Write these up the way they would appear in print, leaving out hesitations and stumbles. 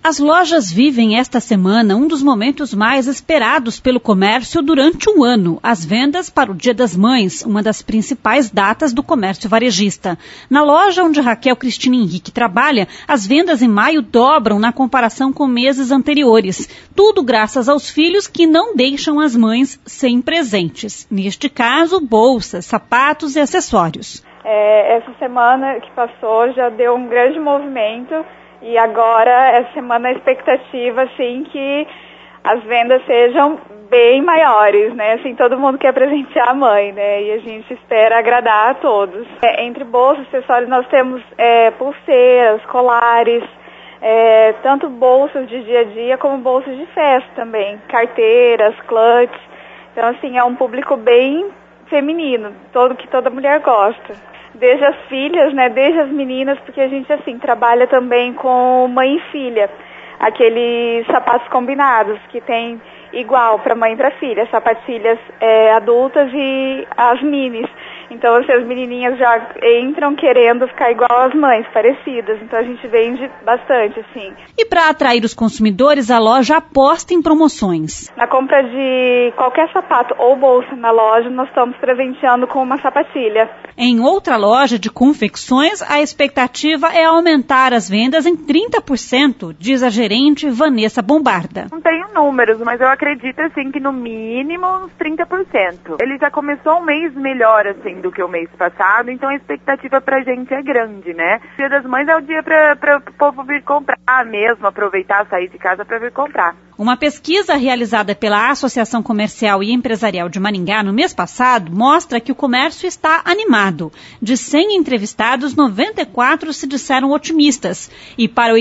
As lojas vivem esta semana um dos momentos mais esperados pelo comércio durante o ano, as vendas para o Dia das Mães, uma das principais datas do comércio varejista. Na loja onde Raquel Cristina Henrique trabalha, as vendas em maio dobram na comparação com meses anteriores. Tudo graças aos filhos que não deixam as mães sem presentes. Neste caso, bolsas, sapatos e acessórios. Essa semana que passou já deu um grande movimento. E agora, essa semana, a expectativa, assim, que as vendas sejam bem maiores, né? Assim, todo mundo quer presentear a mãe, né? E a gente espera agradar a todos. Entre bolsas, acessórios, nós temos pulseiras, colares, tanto bolsas de dia a dia como bolsas de festa também. Carteiras, clutches. Então, assim, é um público bem feminino, que toda mulher gosta. Desde as filhas, né, desde as meninas, porque a gente, assim, trabalha também com mãe e filha. Aqueles sapatos combinados, que tem igual para mãe e para filha, sapatilhas adultas e as minis. Então, assim, as menininhas já entram querendo ficar igual às mães, parecidas. Então, a gente vende bastante, assim. E para atrair os consumidores, a loja aposta em promoções. Na compra de qualquer sapato ou bolsa na loja, nós estamos presenteando com uma sapatilha. Em outra loja de confecções, a expectativa é aumentar as vendas em 30%, diz a gerente Vanessa Bombarda. Não tenho números, mas eu acredito, assim, que no mínimo uns 30%. Ele já começou um mês melhor, assim, do que o mês passado, então a expectativa pra gente é grande, né? O Dia das Mães é o dia para o povo vir comprar mesmo, aproveitar, sair de casa para vir comprar. Uma pesquisa realizada pela Associação Comercial e Empresarial de Maringá no mês passado mostra que o comércio está animado. De 100 entrevistados, 94 se disseram otimistas. E para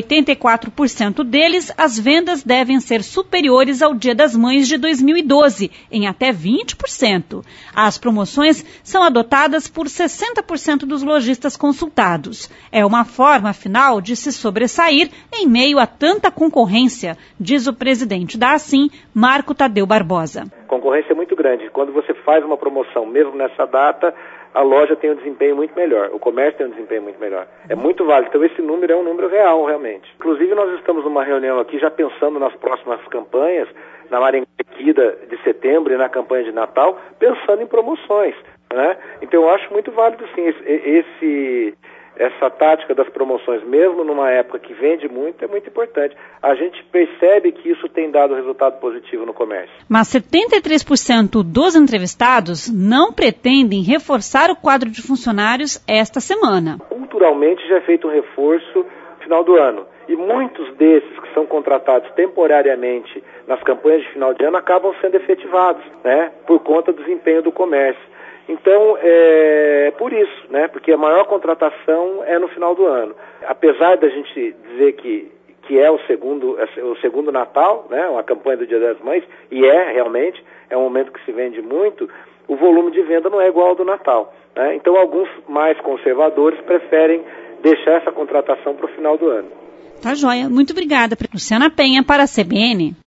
84% deles, as vendas devem ser superiores ao Dia das Mães de 2012, em até 20%. As promoções são adotadas por 60% dos lojistas consultados. É uma forma, afinal, de se sobressair em meio a tanta concorrência, diz o presidente da Assim, Marco Tadeu Barbosa. A concorrência é muito grande. Quando você faz uma promoção, mesmo nessa data, a loja tem um desempenho muito melhor, o comércio tem um desempenho muito melhor. É muito válido. Então esse número é um número real, realmente. Inclusive nós estamos numa reunião aqui já pensando nas próximas campanhas, na Maringá de setembro e na campanha de Natal, pensando em promoções, né? Então eu acho muito válido sim essa tática das promoções, mesmo numa época que vende muito, é muito importante. A gente percebe que isso tem dado resultado positivo no comércio. Mas 73% dos entrevistados não pretendem reforçar o quadro de funcionários esta semana. Culturalmente já é feito um reforço no final do ano. E muitos desses que são contratados temporariamente nas campanhas de final de ano acabam sendo efetivados, né, por conta do desempenho do comércio. Então, é por isso, né? Porque a maior contratação é no final do ano. Apesar da gente dizer que é o segundo Natal, né? Uma campanha do Dia das Mães, e realmente, é um momento que se vende muito, o volume de venda não é igual ao do Natal, né? Então, alguns mais conservadores preferem deixar essa contratação para o final do ano. Tá joia. Muito obrigada, Luciana Penha, para a CBN.